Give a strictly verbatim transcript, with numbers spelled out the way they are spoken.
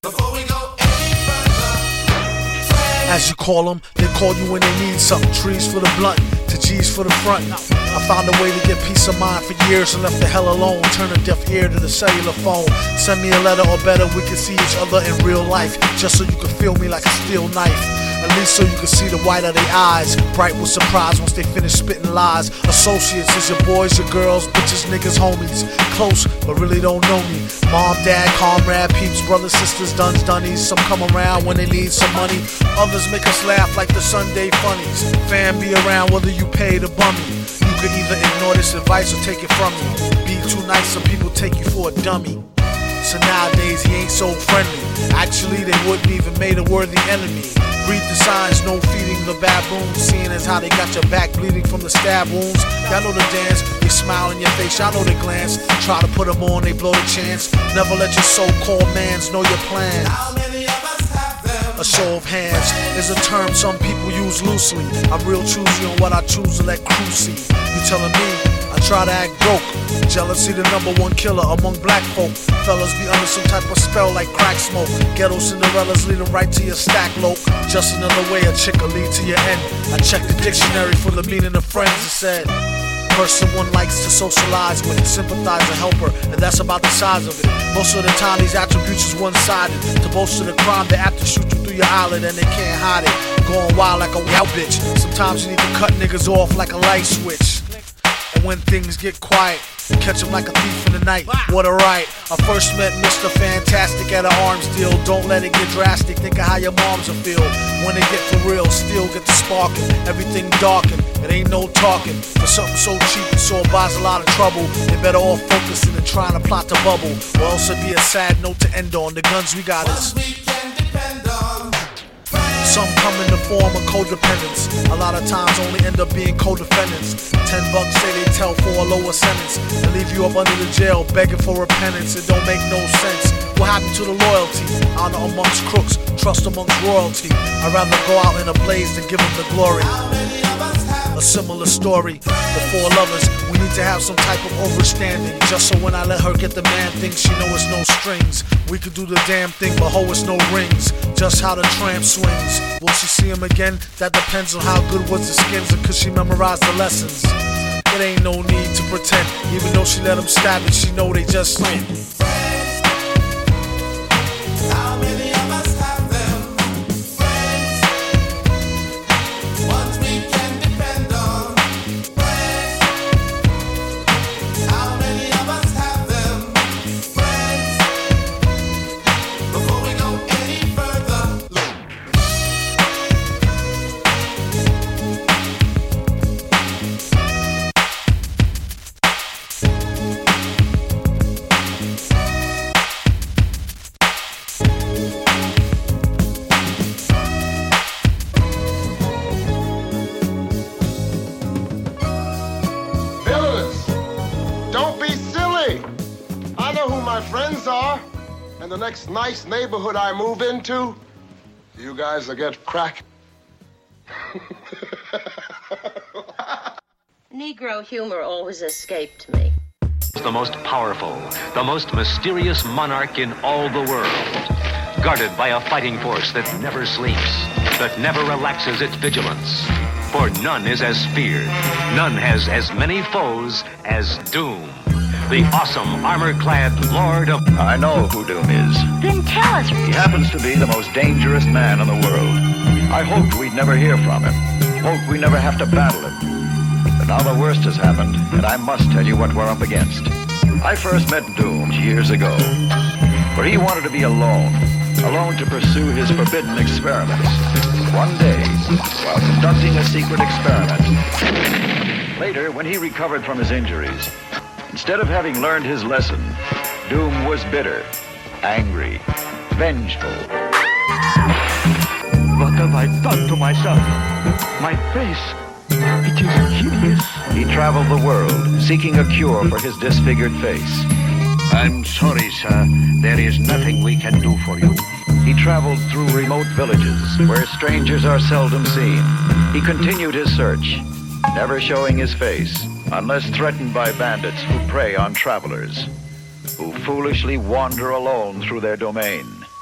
Before we go any further, as you call them, they call you when they need something. Trees for the blunt, to G's for the front. I found a way to get peace of mind for years and left the hell alone. Turn a deaf ear to the cellular phone. Send me a letter or better, we can see each other in real life. Just so you can feel me like a steel knife. At least so you can see the white of their eyes. Bright with surprise once they finish spitting lies. Associates is your boys, your girls, bitches, niggas, homies. Close, but really don't know me. Mom, dad, comrade, peeps, brothers, sisters, duns, dunnies. Some come around when they need some money. Others make us laugh like the Sunday funnies. Fan be around whether you pay the bummy. You could either ignore this advice or take it from me. Be too nice, some people take you for a dummy. So nowadays he ain't so friendly. Actually they wouldn't even made a worthy enemy. Read the signs, no feeding the baboons. Seeing as how they got your back bleeding from the stab wounds. Y'all know the dance, they smile in your face, y'all know the glance. Try to put them on, they blow the chance. Never let your so-called mans know your plans. how many of us have them? A show of hands is a term some people use loosely. I'm real choosy on what I choose to let crew see. You telling me I try to act broke? Jealousy the number one killer among black folk. Fellas be under some type of spell like crack smoke. Ghetto Cinderellas lead them right to your stack loke. Just another way a chick will lead to your end. I checked the dictionary for the meaning of friends. It said person one likes to socialize with, sympathize and help her, and that's about the size of it. Most of the time these attributes is one-sided. To boast of the crime they apt to shoot you through your eyelid and they can't hide it. Going wild like a wild bitch. Sometimes you need to cut niggas off like a light switch. And when things get quiet, catch him like a thief in the night. What a right. I first met Mister Fantastic at an arms deal. Don't let it get drastic. Think of how your moms will feel when they get for real. Still get the sparking. Everything darkened. It ain't no talking. For something so cheap and so it buys a lot of trouble. They better off focusing and trying to plot the bubble. Or else it'd be a sad note to end on. The guns we got is We can depend on. some come in the form of codependence. A lot of times only end up being co-defendants. Ten bucks say they tell for a lower sentence and leave you up under the jail begging for repentance. It don't make no sense. What happened to the loyalty? Honor amongst crooks, trust amongst royalty. I'd rather go out in a blaze than give them the glory. How many of us have A similar story. Before lovers, we need to have some type of overstanding. Just so when I let her get the man thing, she know it's no strings. We could do the damn thing, but ho, it's no rings. Just how the tramp swings. Will she see him again? That depends on how good was the skins and could she memorize the lessons. It ain't no need to pretend. Even though she let him stab it, she know they just win. friends? How many of us have them? Friends, ones we can depend on. Friends, how many of us have them? Friends, before we go any further, look. Villains, don't be silly. I know who my friends are, and the next nice neighborhood I move into, you guys will get crack. Negro humor always escaped me. The most powerful, the most mysterious monarch in all the world. Guarded by a fighting force that never sleeps, that never relaxes its vigilance. For none is as feared, none has as many foes as Doom. The awesome, armor-clad Lord of... I know who Doom is. Then tell us. He happens to be the most dangerous man in the world. I hoped we'd never hear from him. Hoped we never have to battle him. But now the worst has happened, and I must tell you what we're up against. I first met Doom years ago, where he wanted to be alone, alone to pursue his forbidden experiments. One day, while conducting a secret experiment, later, when he recovered from his injuries, instead of having learned his lesson, Doom was bitter, angry, vengeful. What have I done to myself? My face, it is hideous. He traveled the world, seeking a cure for his disfigured face. I'm sorry, sir. There is nothing we can do for you. He traveled through remote villages, where strangers are seldom seen. He continued his search, never showing his face, unless threatened by bandits who prey on travelers, who foolishly wander alone through their domain.